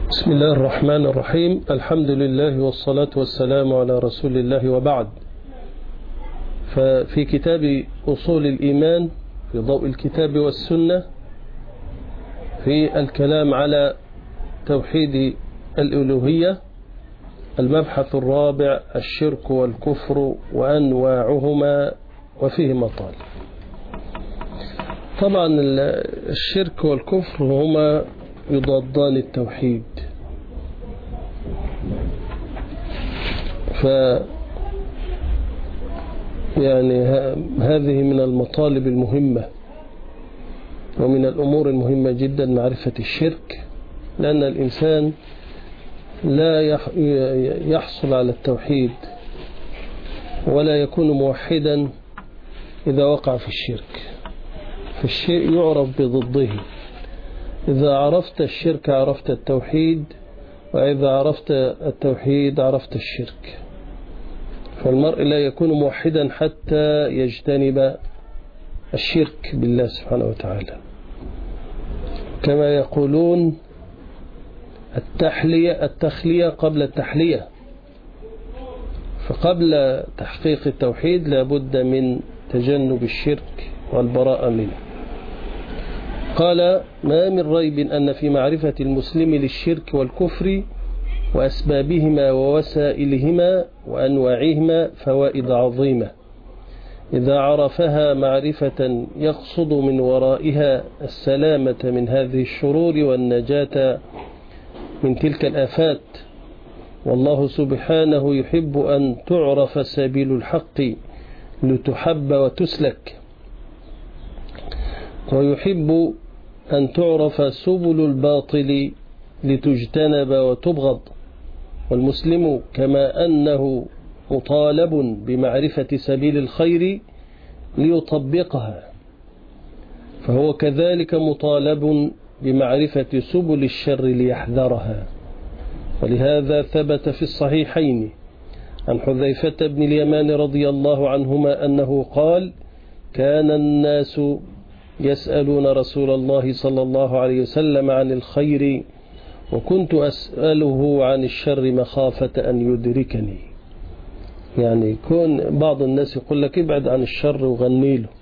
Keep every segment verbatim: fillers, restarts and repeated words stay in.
بسم الله الرحمن الرحيم. الحمد لله والصلاة والسلام على رسول الله، وبعد. ففي كتاب أصول الإيمان في ضوء الكتاب والسنة في الكلام على توحيد الألوهية، المبحث الرابع: الشرك والكفر وأنواعهما وفيه مطالب. طبعا الشرك والكفر هما يضادان التوحيد، ف يعني هذه من المطالب المهمة ومن الأمور المهمة جدا معرفة الشرك، لأن الإنسان لا يحصل على التوحيد ولا يكون موحدا إذا وقع في الشرك، فالشيء يعرف بضده. إذا عرفت الشرك عرفت التوحيد، وإذا عرفت التوحيد عرفت الشرك. فالمرء لا يكون موحدا حتى يجتنب الشرك بالله سبحانه وتعالى. كما يقولون التحلية التخلية قبل التحلية، فقبل تحقيق التوحيد لا بد من تجنب الشرك والبراءة منه. قال: ما من ريب أن في معرفة المسلم للشرك والكفر وأسبابهما ووسائلهما وأنواعهما فوائد عظيمة، إذا عرفها معرفة يقصد من ورائها السلامة من هذه الشرور والنجاة من تلك الآفات. والله سبحانه يحب أن تعرف سبيل الحق لتحب وتسلك، ويحب أن تعرف سبل الباطل لتجتنب وتبغض. والمسلم كما أنه مطالب بمعرفة سبيل الخير ليطبقها، فهو كذلك مطالب بمعرفة سبل الشر ليحذرها. ولهذا ثبت في الصحيحين عن حذيفة بن اليمان رضي الله عنهما أنه قال: كان الناس يسألون رسول الله صلى الله عليه وسلم عن الخير، وكنت أسأله عن الشر مخافة أن يدركني. يعني يكون بعض الناس يقول لك ابعد عن الشر وغني له،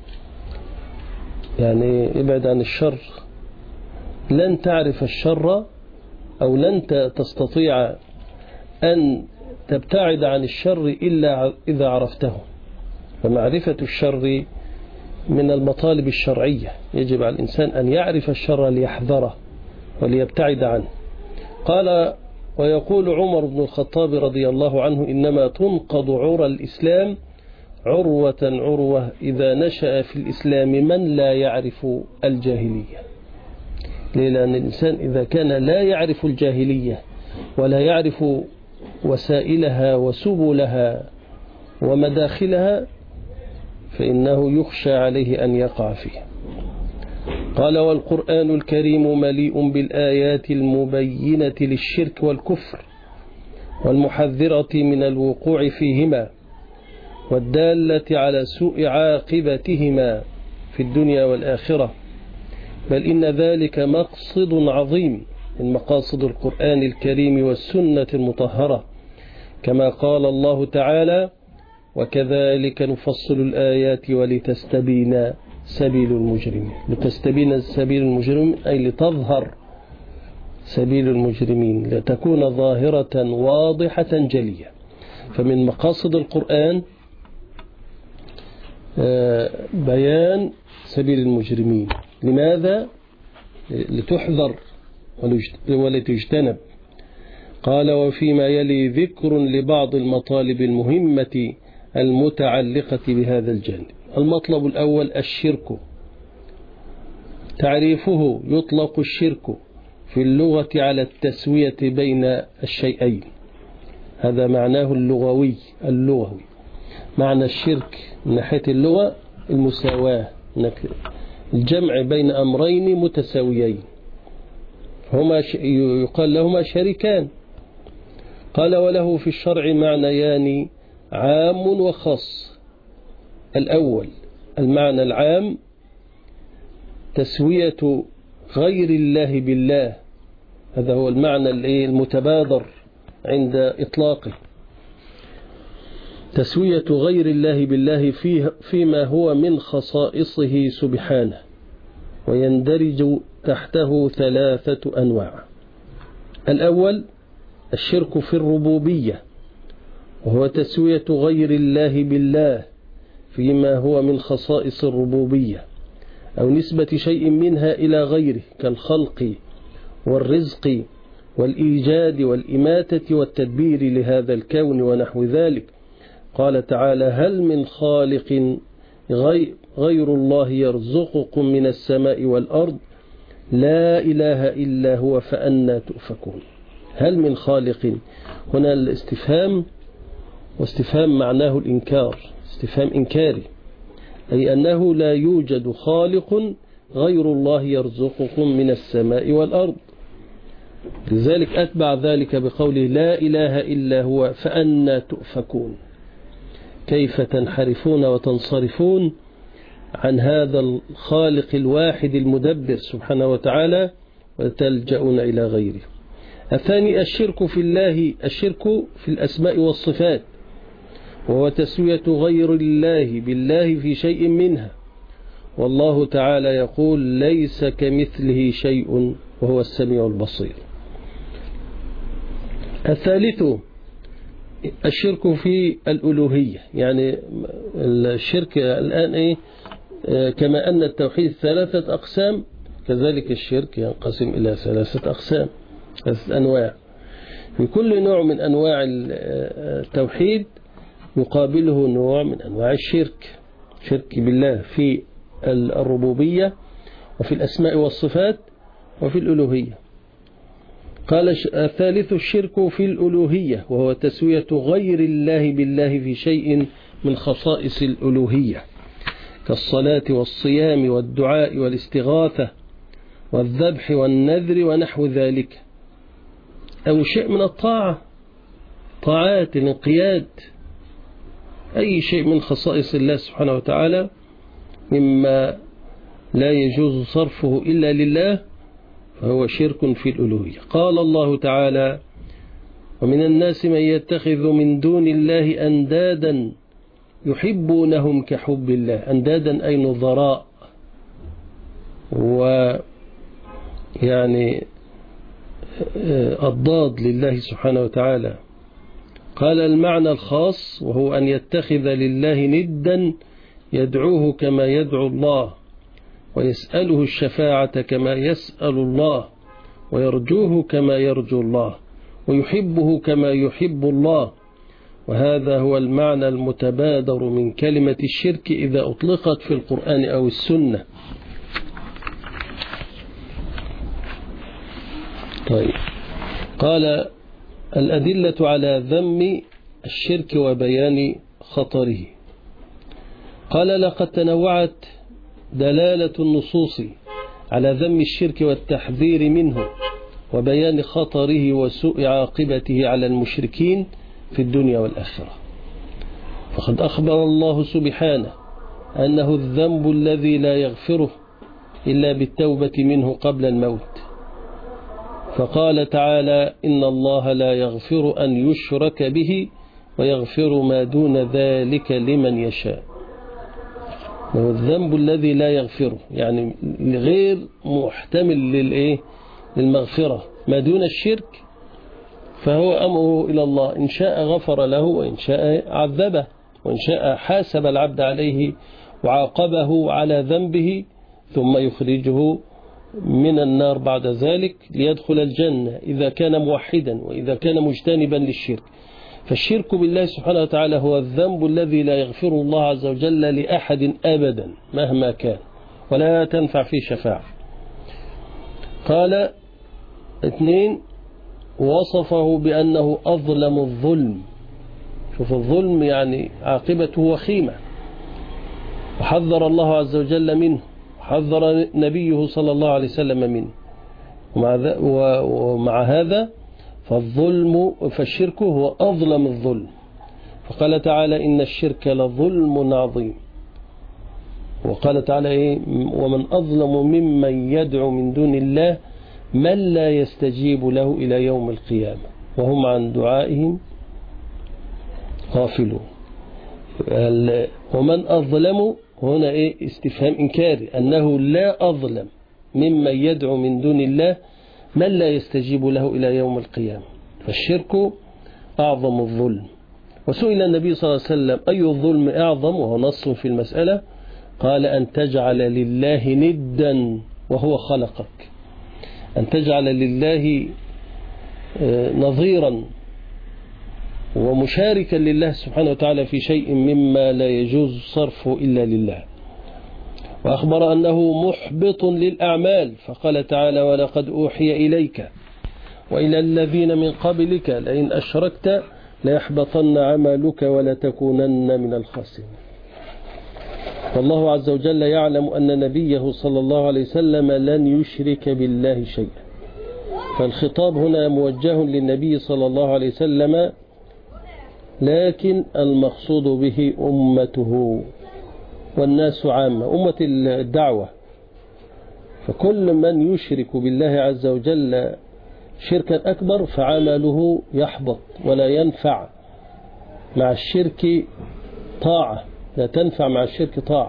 يعني ابعد عن الشر. لن تعرف الشر أو لن تستطيع أن تبتعد عن الشر إلا إذا عرفته. فمعرفة الشر من المطالب الشرعية، يجب على الإنسان أن يعرف الشر ليحذره وليبتعد عنه. قال: ويقول عمر بن الخطاب رضي الله عنه: إنما تنقض عرى الإسلام عروة عروة إذا نشأ في الإسلام من لا يعرف الجاهلية. لأن الإنسان إذا كان لا يعرف الجاهلية ولا يعرف وسائلها وسبلها ومداخلها فإنه يخشى عليه أن يقع فيه. قال: والقرآن الكريم مليء بالآيات المبينة للشرك والكفر والمحذرة من الوقوع فيهما والدالة على سوء عاقبتهما في الدنيا والآخرة، بل إن ذلك مقصد عظيم من مقاصد القرآن الكريم والسنة المطهرة، كما قال الله تعالى: وكذلك نفصل الآيات ولتستبين سبيل المجرمين. لتستبين سبيل المجرمين أي لتظهر سبيل المجرمين، لتكون ظاهرة واضحة جلية. فمن مقاصد القرآن بيان سبيل المجرمين. لماذا؟ لتحذر ولتجتنب. قال: وفيما يلي ذكر لبعض المطالب المهمة المتعلقة بهذا الجانب. المطلب الأول: الشرك. تعريفه: يطلق الشرك في اللغة على التسوية بين الشيئين، هذا معناه اللغوي اللغوي معنى الشرك من ناحية اللغة المساواة، الجمع بين أمرين متساويين، هما يقال لهما شريكان. قال: وله في الشرع معنيان عام وخاص. الأول المعنى العام تسوية غير الله بالله هذا هو المعنى المتبادر عند إطلاقه. تسوية غير الله بالله فيه فيما هو من خصائصه سبحانه، ويندرج تحته ثلاثة أنواع. الأول الشرك في الربوبية، وهو تسوية غير الله بالله فيما هو من خصائص الربوبية، أو نسبة شيء منها إلى غيره كالخلق والرزق والإيجاد والإماتة والتدبير لهذا الكون ونحو ذلك. قال تعالى: هل من خالق غير الله يرزقكم من السماء والأرض لا إله إلا هو فأنى تؤفكون. هل من خالق، هنا الاستفهام، واستفهام معناه الإنكار، استفهام إنكاري، أي أنه لا يوجد خالق غير الله يرزقكم من السماء والأرض. لذلك أتبع ذلك بقوله: لا إله إلا هو فأنى تؤفكون. كيف تنحرفون وتنصرفون عن هذا الخالق الواحد المدبر سبحانه وتعالى وتلجؤون إلى غيره. الثاني الشرك في الله، الشرك في الأسماء والصفات، وهو تسوية غير الله بالله في شيء منها، والله تعالى يقول: ليس كمثله شيء وهو السميع البصير. الثالث الشرك في الألوهية، يعني الشرك الآن إيه؟ كما أن التوحيد ثلاثة أقسام، كذلك الشرك ينقسم إلى ثلاثة أقسام، ثلاثة أنواع. في كل نوع من أنواع التوحيد يقابله نوع من أنواع الشرك، شرك بالله في الربوبية وفي الأسماء والصفات وفي الألوهية. قال الثالث الشرك في الألوهية، وهو تسوية غير الله بالله في شيء من خصائص الألوهية كالصلاة والصيام والدعاء والاستغاثة والذبح والنذر ونحو ذلك، أو شيء من الطاعة، طاعات الانقياد، أي شيء من خصائص الله سبحانه وتعالى مما لا يجوز صرفه إلا لله فهو شرك في الألوهية. قال الله تعالى: ومن الناس من يتخذ من دون الله أندادا يحبونهم كحب الله. أندادا أي نظراء، ويعني أضداد لله سبحانه وتعالى. قال المعنى الخاص وهو أن يتخذ لله ندا يدعوه كما يدعو الله، ويسأله الشفاعة كما يسأل الله، ويرجوه كما يرجو الله، ويحبه كما يحب الله. وهذا هو المعنى المتبادر من كلمة الشرك إذا أطلقت في القرآن أو السنة. طيب، قال الأدلة على ذم الشرك وبيان خطره. قال: لقد تنوعت دلالة النصوص على ذم الشرك والتحذير منه وبيان خطره وسوء عاقبته على المشركين في الدنيا والآخرة. فقد أخبر الله سبحانه أنه الذنب الذي لا يغفره إلا بالتوبة منه قبل الموت، فقال تعالى: إن الله لا يغفر أن يشرك به ويغفر ما دون ذلك لمن يشاء. وهو الذنب الذي لا يغفره، يعني غير محتمل للإيه؟ للمغفرة. ما دون الشرك فهو أمره إلى الله، إن شاء غفر له وإن شاء عذبه، وإن شاء حاسب العبد عليه وعاقبه على ذنبه ثم يخرجه من النار بعد ذلك ليدخل الجنة إذا كان موحدا وإذا كان مجتنبا للشرك. فالشرك بالله سبحانه وتعالى هو الذنب الذي لا يغفره الله عز وجل لأحد أبدا مهما كان، ولا تنفع فيه شفاعة. قال اثنين: وصفه بأنه أظلم الظلم. شوف الظلم يعني عاقبته وخيمة، وحذر الله عز وجل منه، حذر نبيه صلى الله عليه وسلم منه. ومع هذا فالظلم فالشرك هو أظلم الظلم. فقال تعالى: إن الشرك لظلم عظيم. وقال تعالى إيه؟ ومن أظلم ممن يدعو من دون الله من لا يستجيب له إلى يوم القيامة وهم عن دعائهم غافلون. ومن أظلم هنا إيه استفهام إنكاري، أنه لا أظلم ممن يدعو من دون الله من لا يستجيب له إلى يوم القيامة، فالشرك أعظم الظلم. وسئل النبي صلى الله عليه وسلم أي الظلم أعظم، وهو نص في المسألة، قال أن تجعل لله ندا وهو خلقك، أن تجعل لله نظيرا ومشاركا لله سبحانه وتعالى في شيء مما لا يجوز صرفه إلا لله. وأخبر أنه محبط للأعمال، فقال تعالى ولقد أوحي إليك وإلى الذين من قبلك لئن أشركت ليحبطن عملك ولتكونن من الخاسرين. والله عز وجل يعلم أن نبيه صلى الله عليه وسلم لن يشرك بالله شيئا، فالخطاب هنا موجه للنبي صلى الله عليه وسلم، لكن المقصود به أمته والناس عامة، أمة الدعوة. فكل من يشرك بالله عز وجل شركا أكبر فعمله يحبط ولا ينفع مع الشرك طاعة، لا تنفع مع الشرك طاعة.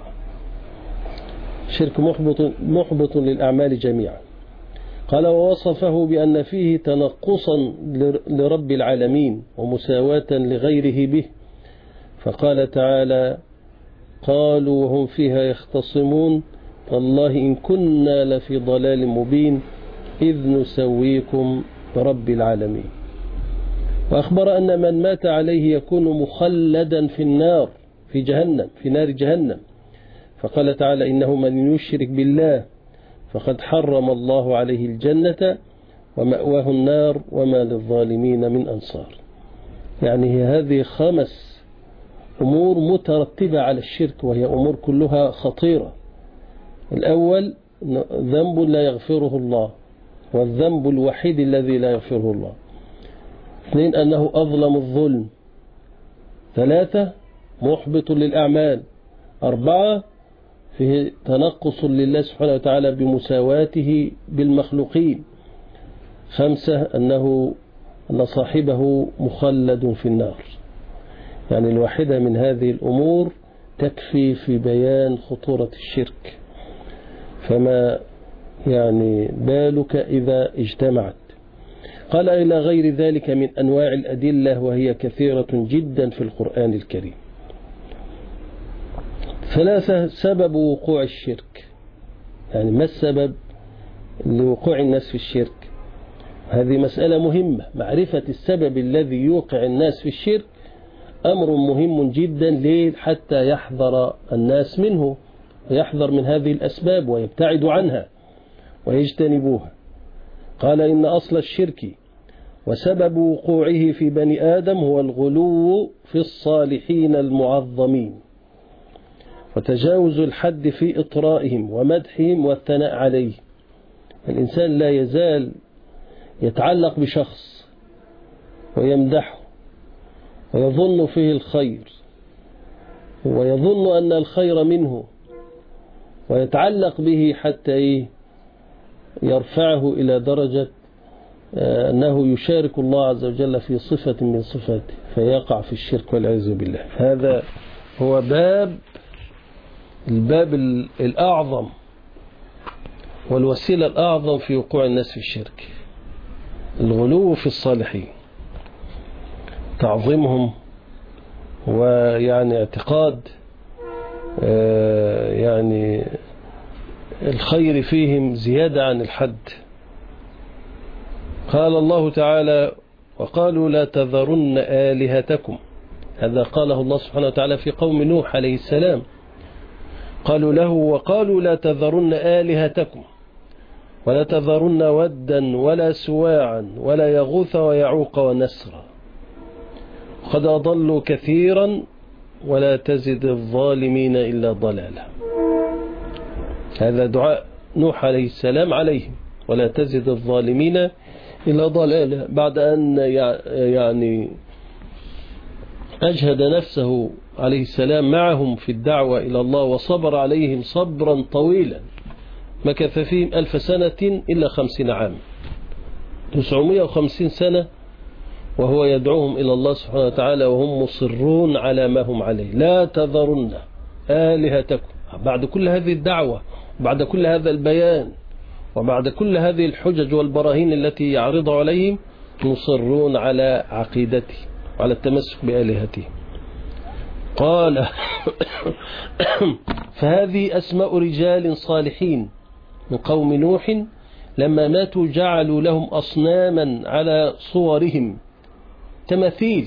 شرك محبط, محبط للأعمال جميعا. قال ووصفه بأن فيه تنقصا لرب العالمين ومساواة لغيره به، فقال تعالى قالوا وهم فيها يختصمون والله إن كنا لفي ضلال مبين إذ نسويكم برب العالمين. وأخبر أن من مات عليه يكون مخلدا في النار في جهنم في نار جهنم، فقال تعالى إنه من يشرك بالله فقد حرم الله عليه الجنة ومأواه النار وما للظالمين من أنصار. يعني هذه خمس أمور مترتبة على الشرك، وهي أمور كلها خطيرة. الأول ذنب لا يغفره الله، والذنب الوحيد الذي لا يغفره الله. اثنين أنه أظلم الظلم. ثلاثة محبط للأعمال. أربعة فيه تنقص لله سبحانه وتعالى بمساواته بالمخلوقين. خمسة أنه أن صاحبه مخلد في النار. يعني الواحدة من هذه الأمور تكفي في بيان خطورة الشرك، فما يعني بالك إذا اجتمعت. قال إلى غير ذلك من أنواع الأدلة وهي كثيرة جدا في القرآن الكريم. ثلاثة سبب وقوع الشرك، يعني ما السبب لوقوع الناس في الشرك؟ هذه مسألة مهمة. معرفة السبب الذي يوقع الناس في الشرك أمر مهم جدا، ليه؟ حتى يحذر الناس منه ويحذر من هذه الأسباب ويبتعد عنها ويجتنبوها. قال إن أصل الشرك وسبب وقوعه في بني آدم هو الغلو في الصالحين المعظمين وتجاوز الحد في إطرائهم ومدحهم والثناء عليه. الإنسان لا يزال يتعلق بشخص ويمدحه ويظن فيه الخير ويظن أن الخير منه ويتعلق به حتى يرفعه إلى درجة أنه يشارك الله عز وجل في صفة من صفاته فيقع في الشرك والعياذ بالله. هذا هو باب الباب الأعظم والوسيلة الأعظم في وقوع الناس في الشرك، الغلو في الصالحين، تعظيمهم ويعني اعتقاد يعني الخير فيهم زيادة عن الحد. قال الله تعالى وقالوا لا تذرن آلهتكم، هذا قاله الله سبحانه وتعالى في قوم نوح عليه السلام، قالوا له وقالوا لا تذرن آلهتكم ولا تذرن ودا ولا سواعا ولا يغوث ويعوق ونسرا قد أضلوا كثيرا ولا تزد الظالمين إلا ضلالا. هذا دعاء نوح عليه السلام عليهم، ولا تزد الظالمين إلا ضلالا، بعد أن يعني أجهد نفسه عليه السلام معهم في الدعوة إلى الله وصبر عليهم صبرا طويلا مكث فيهم ألف سنة إلا خمسين عام، تسعمائة وخمسين سنة وهو يدعوهم إلى الله سبحانه وتعالى وهم مصرون على ما هم عليه. لا تذرن آلهتكم، بعد كل هذه الدعوة وبعد كل هذا البيان وبعد كل هذه الحجج والبراهين التي يعرض عليهم، مصرون على عقيدته وعلى التمسك بآلهته. قال فهذه أسماء رجال صالحين من قوم نوح لما ماتوا جعلوا لهم أصناما على صورهم، تماثيل.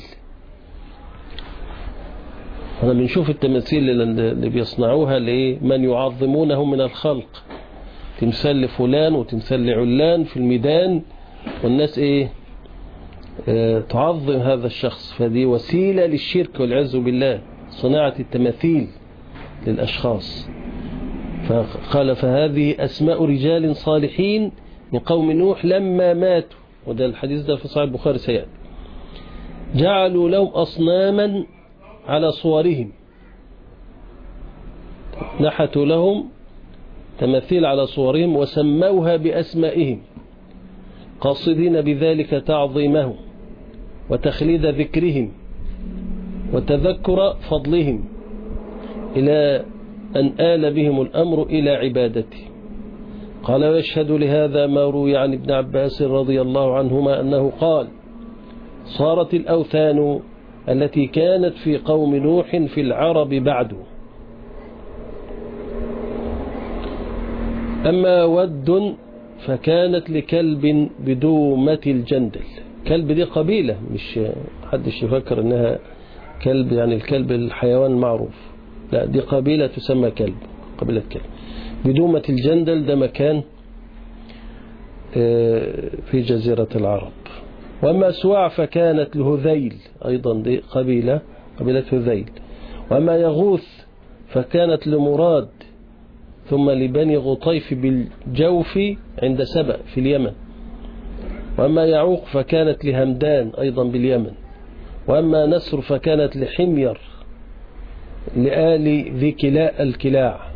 أنا بنشوف التماثيل اللي بيصنعوها لمن يعظمونه من الخلق، تمثال لفلان وتمثال لعلان في الميدان، والناس إيه اه تعظم هذا الشخص. فدي وسيلة للشرك والعياذ بالله، صناعة التماثيل للأشخاص. فقال فهذه أسماء رجال صالحين من قوم نوح لما ماتوا، وده الحديث ده في صحيح البخاري سيأتي، جعلوا لهم أصناما على صورهم، نحتوا لهم تماثيل على صورهم وسموها بأسمائهم، قاصدين بذلك تعظيمهم وتخليد ذكرهم وتذكر فضلهم، إلى أن آل بهم الأمر إلى عبادته. قال ويشهد لهذا ما روي عن ابن عباس رضي الله عنهما أنه قال صارت الأوثان التي كانت في قوم نوح في العرب بعد. أما ود فكانت لكلب بدومة الجندل. كلب دي قبيلة، مش حدش يفكر انها كلب يعني الكلب الحيوان معروف، لا دي قبيلة تسمى كلب، قبيلة كلب. بدومة الجندل ده مكان في جزيرة العرب. وأما سواع فكانت لهذيل، أيضا دي قبيلة قبيلة هذيل. وأما يغوث فكانت لمراد، ثم لبني غطيف بالجوف عند سبأ في اليمن. وأما يعوق فكانت لهمدان أيضا باليمن. وأما نسر فكانت لحمير لآل ذي كلاء الكلاع.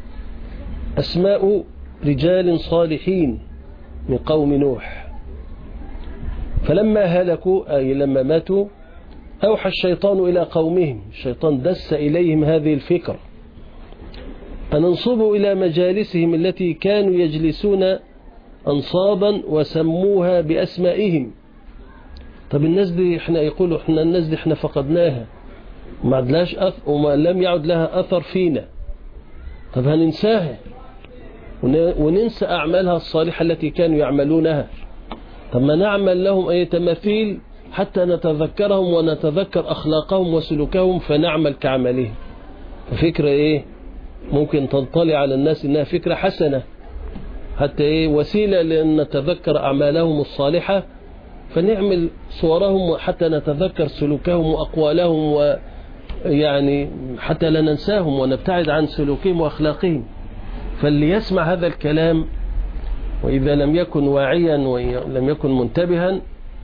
أسماء رجال صالحين من قوم نوح. فلما هلكوا أي لما ماتوا أوحى الشيطان إلى قومهم، الشيطان دس إليهم هذه الفكرة أن انصبوا إلى مجالسهم التي كانوا يجلسون أنصابا وسموها بأسمائهم. طب الناس دي احنا يقولوا احنا الناس دي احنا فقدناها وما عدلاش أث... وما لم يعد لها أثر فينا، طب هننساها وننسى أعمالها الصالحة التي كانوا يعملونها. طب ما نعمل لهم أي تماثيل حتى نتذكرهم ونتذكر أخلاقهم وسلوكهم فنعمل كعملهم. ففكرة إيه ممكن تنطلع على الناس إنها فكرة حسنة، حتى إيه وسيلة لأن نتذكر أعمالهم الصالحة، فنعمل صورهم حتى نتذكر سلوكهم وأقوالهم، ويعني حتى لا ننساهم ونبتعد عن سلوكهم وأخلاقهم. فاللي يسمع هذا الكلام وإذا لم يكن واعيا ولم يكن منتبها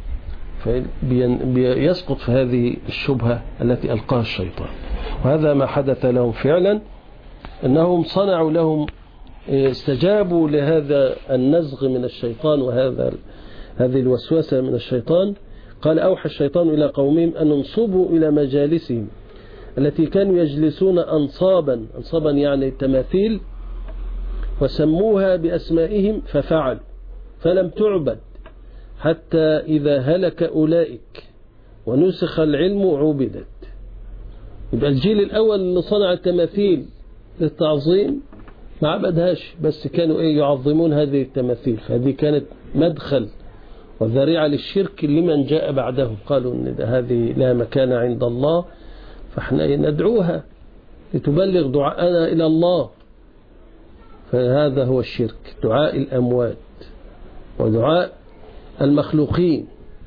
فيسقط في هذه الشبهة التي ألقاها الشيطان. وهذا ما حدث لهم فعلا، أنهم صنعوا لهم استجابوا لهذا النزغ من الشيطان وهذا هذه الوسوسة من الشيطان. قال أوحى الشيطان إلى قومهم أن انصبوا إلى مجالسهم التي كانوا يجلسون أنصابا، أنصابا يعني تماثيل، وسموها بأسمائهم ففعلوا فلم تعبد حتى إذا هلك أولئك ونسخ العلم عبدت. يبقى الجيل الأول اللي صنع التماثيل للتعظيم ما عبدهاش، بس كانوا إيه يعظمون هذه التماثيل. فهذه كانت مدخل وذريعة للشرك لمن جاء بعدهم. قالوا إن هذه لا مكان عند الله، فإحنا ندعوها لتبلغ دعاءنا إلى الله. فهذا هو الشرك، دعاء الأموات ودعاء المخلوقين،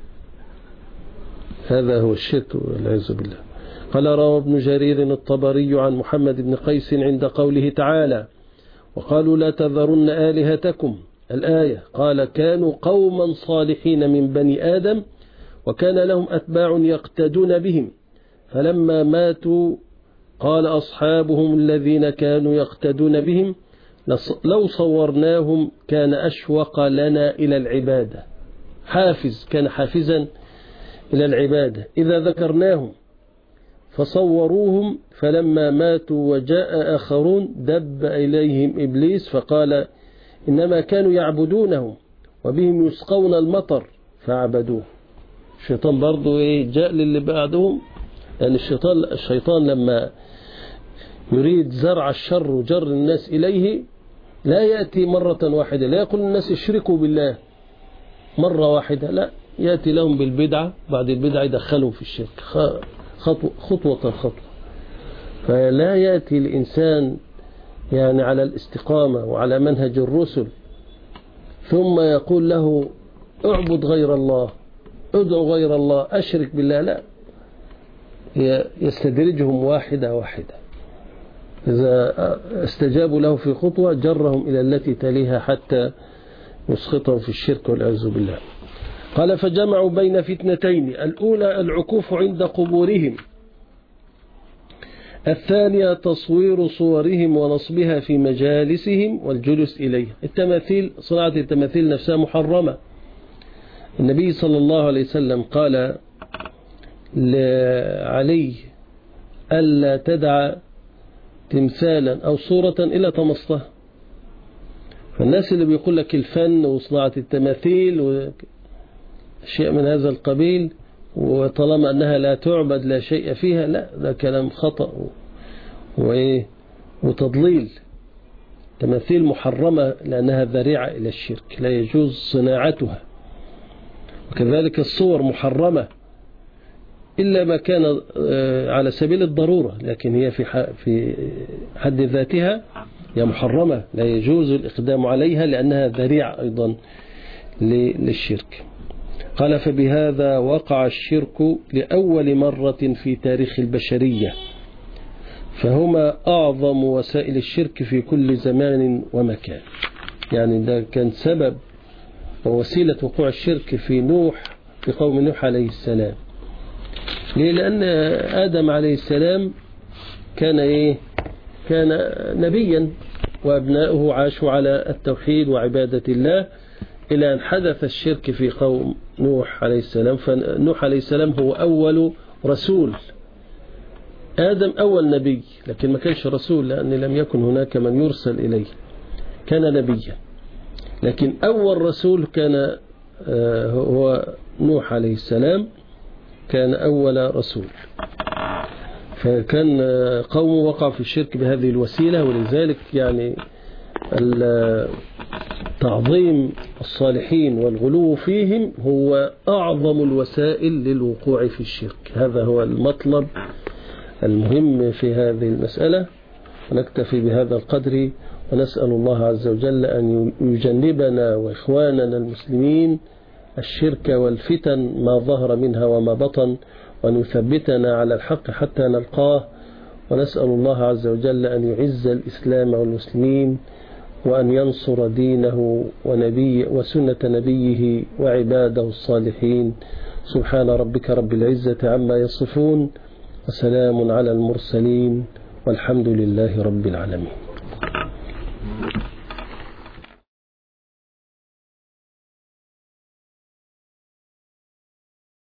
هذا هو الشرك والعياذ بالله. قال روى ابن جرير الطبري عن محمد بن قيس عند قوله تعالى وقالوا لا تذرن آلهتكم الآية، قال كانوا قوما صالحين من بني آدم وكان لهم أتباع يقتدون بهم، فلما ماتوا قال أصحابهم الذين كانوا يقتدون بهم لو صورناهم كان أشوق لنا إلى العبادة، حافز كان حافزا إلى العبادة. إذا ذكرناهم فصوروهم فلما ماتوا وجاء آخرون دب إليهم إبليس فقال إنما كانوا يعبدونهم وبهم يسقون المطر فعبدوه. الشيطان برضو إيه جاء للي بعدهم، لأن الشيطان, الشيطان لما يريد زرع الشر وجر الناس إليه لا يأتي مرة واحدة، لا يقول الناس اشركوا بالله مرة واحدة، لا، يأتي لهم بالبدعة، بعد البدعة يدخلهم في الشرك خطوة خطوة خطوة. فلا يأتي الإنسان يعني على الاستقامة وعلى منهج الرسل ثم يقول له اعبد غير الله، ادعو غير الله، أشرك بالله، لا، يستدرجهم واحدة واحدة. إذا استجابوا له في خطوة جرهم إلى التي تليها حتى يسقطهم في الشرك والعياذ بالله. قال فجمعوا بين فتنتين، الأولى العكوف عند قبورهم، الثانية تصوير صورهم ونصبها في مجالسهم والجلوس إليها. التماثيل، صناعة التماثيل نفسها محرمة. النبي صلى الله عليه وسلم قال لعلي ألا تدع تمثالا أو صورة إلا طمستها. فالناس اللي بيقول لك الفن وصناعة التماثيل وشيء من هذا القبيل وطالما أنها لا تعبد لا شيء فيها، لا، ده كلام خطأ وإيه وتضليل. تماثيل محرمة لأنها ذريعة إلى الشرك، لا يجوز صناعتها. وكذلك الصور محرمة إلا ما كان على سبيل الضرورة، لكن هي في في حد ذاتها هي محرمة، لا يجوز الإقدام عليها لأنها ذريعة أيضا للشرك. قال فبهذا وقع الشرك لأول مرة في تاريخ البشرية، فهما أعظم وسائل الشرك في كل زمان ومكان. يعني ده كان سبب ووسيلة وقوع الشرك في نوح، في قوم نوح عليه السلام. ليه؟ لأن آدم عليه السلام كان إيه؟ كان نبيا وأبناؤه عاشوا على التوحيد وعبادة الله إلى أن حدث الشرك في قوم نوح عليه السلام. فنوح عليه السلام هو أول رسول، آدم أول نبي، لكن ما كانش رسول لأن لم يكن هناك من يرسل إليه، كان نبيا. لكن أول رسول كان هو نوح عليه السلام، كان أول رسول. فكان قوم وقع في الشرك بهذه الوسيلة، ولذلك يعني تعظيم الصالحين والغلو فيهم هو أعظم الوسائل للوقوع في الشرك. هذا هو المطلب المهم في هذه المسألة. ونكتفي بهذا القدر، ونسأل الله عز وجل أن يجنبنا وإخواننا المسلمين الشرك والفتن ما ظهر منها وما بطن، وأن يثبتنا على الحق حتى نلقاه. ونسأل الله عز وجل أن يعز الإسلام والمسلمين، وأن ينصر دينه ونبي وسنة نبيه وعباده الصالحين. سبحان ربك رب العزة عما يصفون، وسلام على المرسلين، والحمد لله رب العالمين.